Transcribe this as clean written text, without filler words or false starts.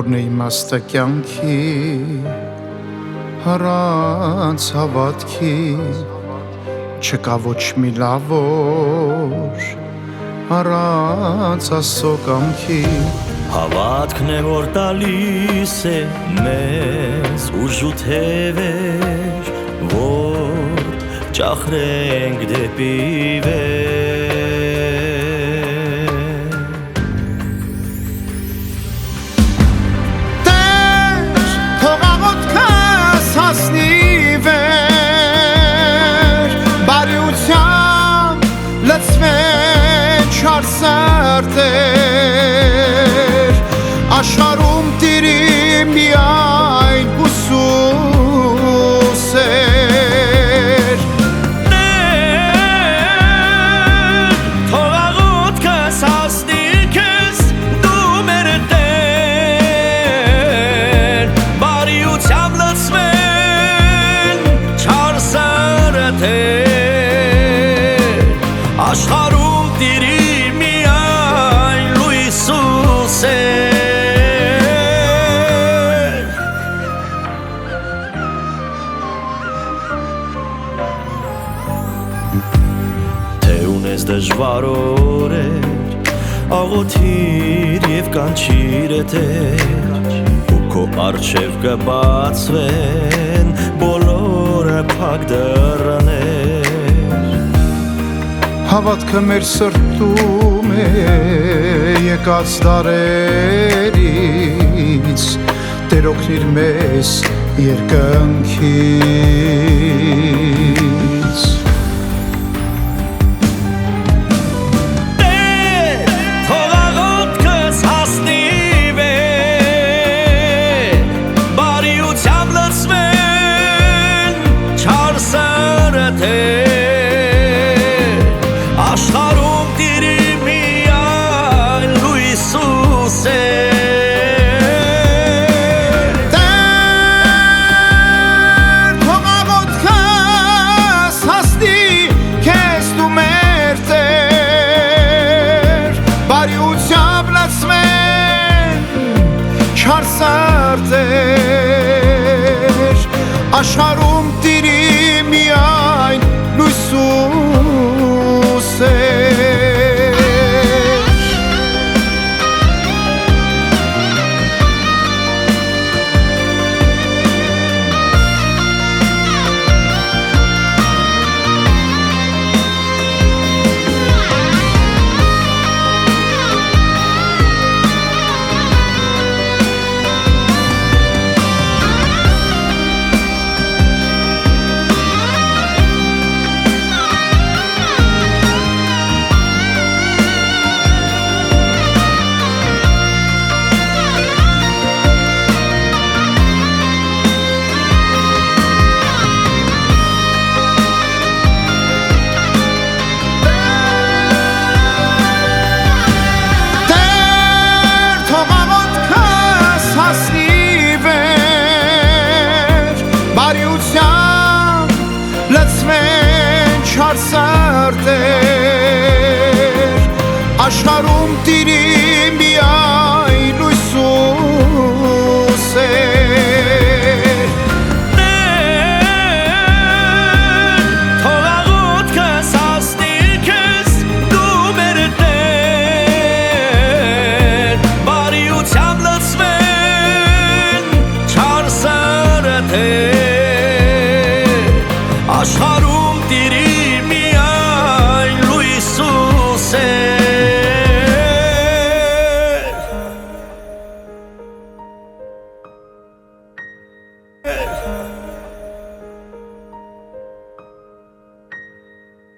որն է իմաստը կյանքի, առանց հավատքի, չկա ոչ մի լավոր, առանց Աստծո կամքի։ Հավատքն է որ տալիս է մեզ ուժ ու թևեր, որ ճախրենք դեպի վեր։ Տեր, թող աղոթքս հասնի վեր, բարիությամբ լցվեն չար սրտեր, աշխարհում տիրի միայն ուսուսեր։ Տեր, թող աղոթքս հասնի քեզ, դու մեր Տեր, բարիությամբ լցվեն չար սրտեր, աշխարհում տիրի միայն լույս ու սեր։ Թե ունես դժվար օրեր, աղոթիր և կանչիր Տեր, ու քո առջև կբացվեն բոլորը փակ դռներ։ Հավատքը մեր սրտում է եկած դարերից, Տեր օգնիր մեզ երկնքից։ Տեր, թող աղոթքս հասնի վեր, բարիությամբ լցվեն չար սրտեր, աշխարհում տիրի միայն լույս ու սեր։ Տեր, թող աղոթքս հասնի քեզ դու մեր Տեր, բարիությամբ լցվեն չար սրտեր, աշխարհում տիրի միայն լույս ու սեր։ Լցվեն չար սրտեր, աշխարհում տիրի